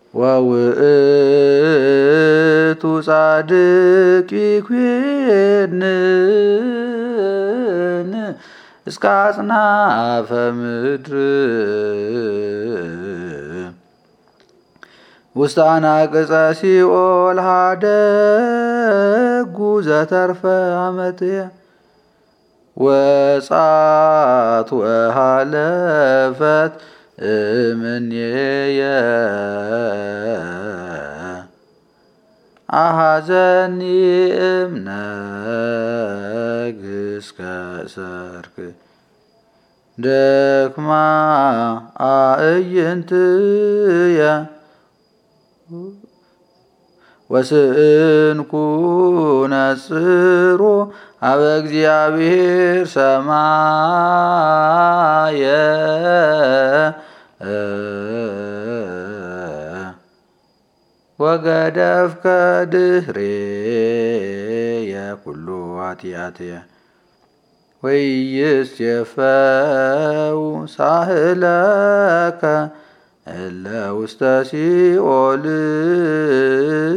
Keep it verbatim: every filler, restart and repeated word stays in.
ወውእቱ ጻድቅ ይኩነን እስከ አጽናፈ ምድር ውስተ አናቅጸ ሲኦል ሀደጉ ዘተርፈ አመትየ ወጻት ወሃለፈት እምኔየ አሐዘኒ እምነግስ ከሰርክ ደክማ አዕይንትየ ወስእንኩ ነጽሮ አበ እግዚአብሔር ሰማየ ወገደፍከ ድኅሬየ ኩሉ ኃጢአትየ ወኢይእዜፈው ሳህለከ እለ ውስተ ሲኦል